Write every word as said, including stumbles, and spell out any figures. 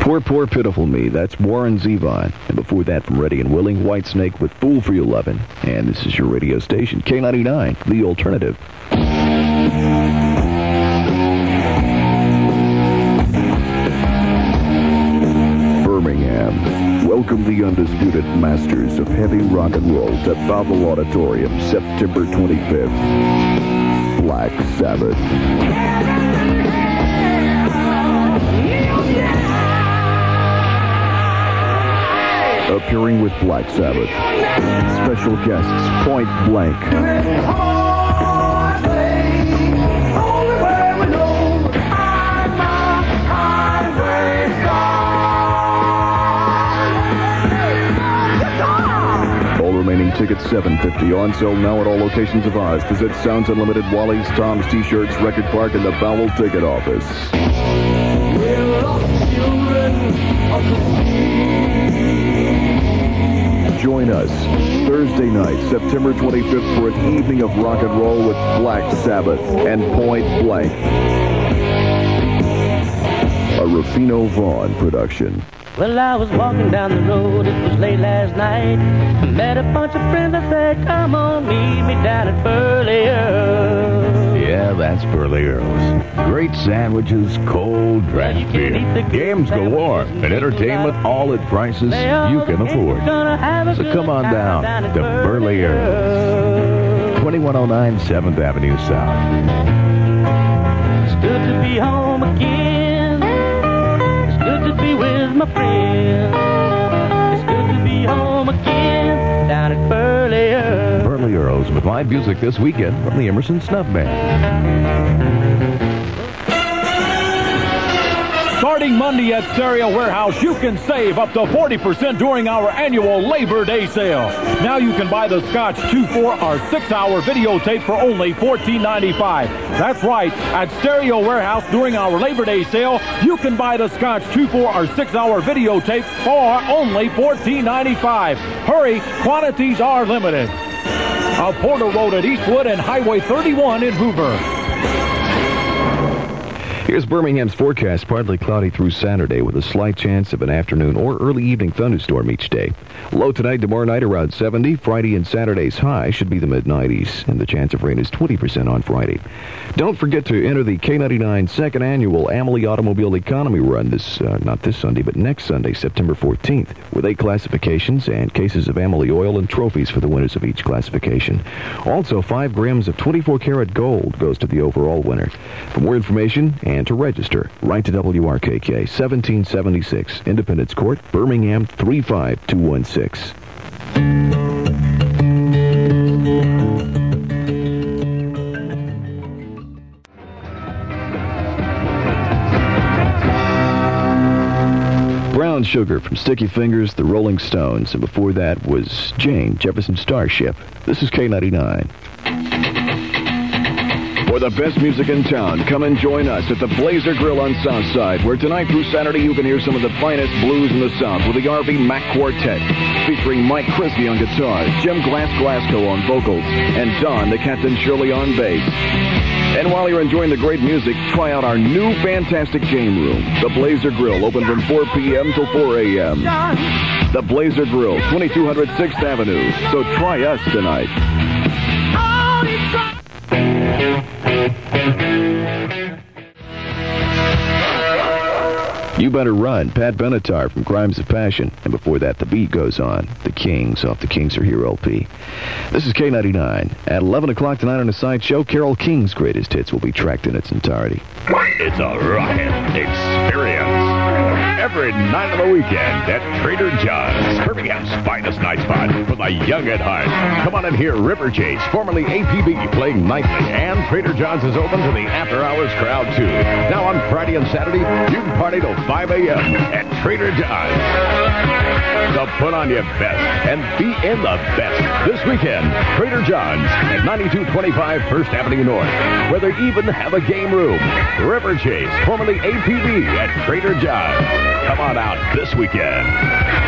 Poor, Poor, Pitiful Me. That's Warren Zevon. And before that, from Ready and Willing, Whitesnake with Fool for Your Lovin'. And this is your radio station, K ninety-nine, The Alternative. Birmingham, welcome the undisputed masters of heavy rock and roll to Bauval Auditorium, September twenty-fifth. Black Sabbath. Appearing with Black Sabbath. Special guests, Point Blank. All remaining tickets seven dollars and fifty cents. On sale now at all locations of Oz. Visit Sounds Unlimited, Wally's, Tom's T-Shirts, Record Park, and the Bauval Ticket Office. Join us Thursday night, September twenty-fifth, for an evening of rock and roll with Black Sabbath and Point Blank. A Rufino Vaughn production. Well, I was walking down the road, it was late last night. I met a bunch of friends, I said, come on, meet me down at Burley Earls. Yeah, that's Burley Earls. Great sandwiches, cold draft beer, games galore, and entertainment all at prices you can afford. So come on down to Burley Earls, twenty-one oh nine seventh Avenue South. It's good to be home again. It's good to be with my friends. It's good to be home again down at Burley Earls. Burley Earls with live music this weekend from the Emerson Snuff Band. Starting Monday at Stereo Warehouse, you can save up to forty percent during our annual Labor Day sale. Now you can buy the Scotch two, four, or six hour videotape for only fourteen ninety-five. That's right. At Stereo Warehouse during our Labor Day sale, you can buy the Scotch two, four, or six hour videotape for only fourteen ninety-five. Hurry, quantities are limited. A Porter Road at Eastwood and Highway thirty-one in Hoover. Here's Birmingham's forecast. Partly cloudy through Saturday with a slight chance of an afternoon or early evening thunderstorm each day. Low tonight, tomorrow night around seventy. Friday and Saturday's high should be the mid nineties, and the chance of rain is twenty percent on Friday. Don't forget to enter the K ninety-nine second annual Amalie Automobile Economy Run this, uh, not this Sunday, but next Sunday, September fourteenth, with eight classifications and cases of Amalie oil and trophies for the winners of each classification. Also, five grams of twenty-four karat gold goes to the overall winner. For more information and to register, write to W R K K, seventeen seventy-six, Independence Court, Birmingham, three five two one six. Brown Sugar from Sticky Fingers, the Rolling Stones, and before that was Jane, Jefferson Starship. This is K ninety-nine. For the best music in town, come and join us at the Blazer Grill on Southside, where tonight through Saturday you can hear some of the finest blues in the South with the R V Mac Quartet, featuring Mike Christie on guitar, Jim Glass Glasgow on vocals, and Don the Captain Shirley on bass. And while you're enjoying the great music, try out our new fantastic game room, the Blazer Grill, open from four p.m. till four a.m. The Blazer Grill, twenty-two hundred sixth Avenue. So try us tonight. You Better Run, Pat Benatar from Crimes of Passion. And before that, The Beat Goes On, The Kings off the Kings Are Here L P. This is K ninety-nine. At eleven o'clock tonight on the sideshow, Carole King's greatest hits will be tracked in its entirety. It's a rockin' experience. Every night of the weekend at Trader John's, Birmingham's finest night spot for the young at heart. Come on and hear River Chase, formerly A P B, playing nightly. And Trader John's is open to the after-hours crowd, too. Now on Friday and Saturday, you can party till five a.m. at Trader John's. So put on your best and be in the best this weekend. Trader John's at ninety-two twenty-five First Avenue North, where they even have a game room. River Chase, formerly A P B, at Trader John's. Come on out this weekend.